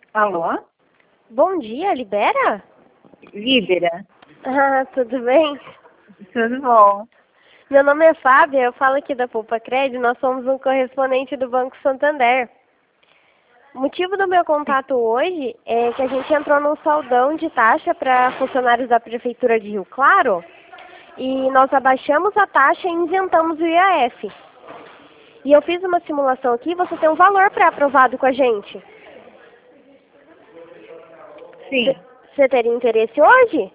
Alô? Bom dia, Libera? Líbera? Ah, tudo bem? Tudo bom? Meu nome é Fábia, eu falo aqui da Poupa Cred, nós somos um correspondente do Banco Santander. O motivo do meu contato hoje é que a gente entrou num saldão de taxa para funcionários da Prefeitura de Rio Claro e nós abaixamos a taxa e isentamos o IAF. E eu fiz uma simulação aqui, você tem um valor pré-aprovado com a gente. Sim. Você teria interesse hoje?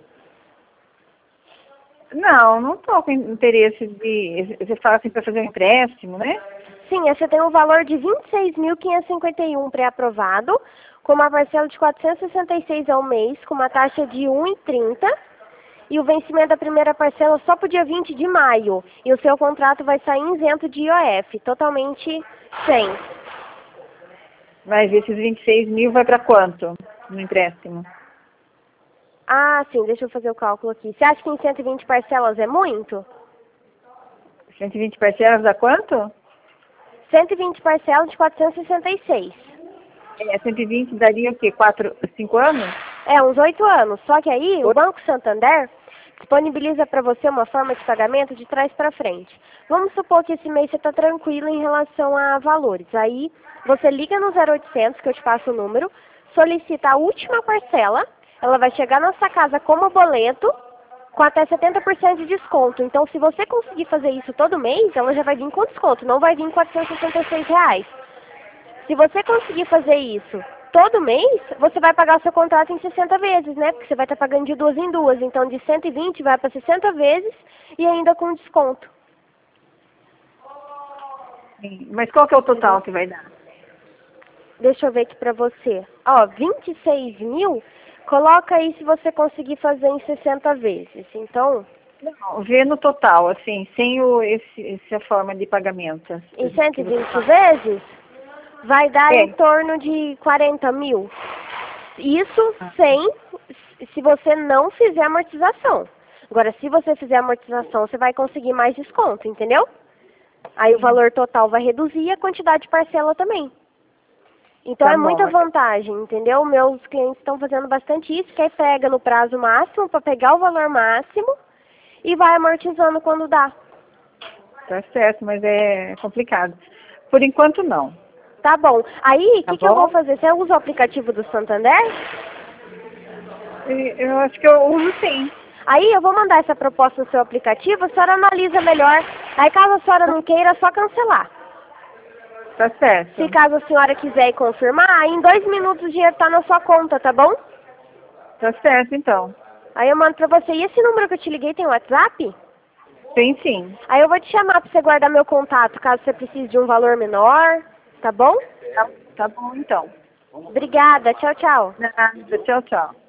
Não estou com interesse de... Você fala assim para fazer um empréstimo, né? Sim, você tem um valor de R$ 26.551 pré-aprovado, com uma parcela de R$ 466 ao mês, com uma taxa de 1,30, e o vencimento da primeira parcela só para o dia 20 de maio. E o seu contrato vai sair isento de IOF, totalmente sem. Mas esses 26 mil vai para quanto no empréstimo? Ah, sim, deixa eu fazer o cálculo aqui. Você acha que em 120 parcelas é muito? 120 parcelas dá quanto? 120 parcelas de 466. 120 daria o quê? 5 anos? É, uns 8 anos. Só que aí o Oi? Banco Santander disponibiliza para você uma forma de pagamento de trás para frente. Vamos supor que esse mês você está tranquilo em relação a valores. Aí você liga no 0800, que eu te passo o número, solicita a última parcela, ela vai chegar na sua casa como boleto, com até 70% de desconto. Então, se você conseguir fazer isso todo mês, ela já vai vir com desconto, não vai vir com R$ 466. Se você conseguir fazer isso todo mês, você vai pagar o seu contrato em 60 vezes, né? Porque você vai estar pagando de duas em duas. Então, de 120 vai para 60 vezes e ainda com desconto. Sim. Mas qual que é o total que vai dar? Deixa eu ver aqui para você. Ó, 26 mil, coloca aí se você conseguir fazer em 60 vezes. Então, Não, vê no total, assim, sem essa forma de pagamento. em Que você 120 fala. vezes, vai dar em É. torno de 40 mil. Isso Ah, sem, se você não fizer amortização. Agora, se você fizer amortização, você vai conseguir mais desconto, entendeu? Aí o sim. valor total vai reduzir e a quantidade de parcela também. Então Tá é bom, muita mas vantagem, entendeu? Meus clientes estão fazendo bastante isso, que aí pega no prazo máximo para pegar o valor máximo e vai amortizando quando dá. tá certo, mas é complicado. Por enquanto, não. Tá bom. Aí, o Tá que eu vou bom? fazer? Você usa o aplicativo do Santander? Eu acho que eu uso sim. Aí eu vou mandar essa proposta no seu aplicativo, a senhora analisa melhor. Aí caso a senhora não queira, é só cancelar. Tá Se certo. caso a senhora quiser ir confirmar, aí em 2 minutos o dinheiro tá na sua conta, tá bom? Tá certo, então. Aí eu mando pra você. E esse número que eu te liguei tem WhatsApp? Tem sim. Aí eu vou te chamar pra você guardar meu contato, caso você precise de um valor menor, tá bom? Tá bom, então. Obrigada, tchau, tchau. Nada. Tchau, tchau.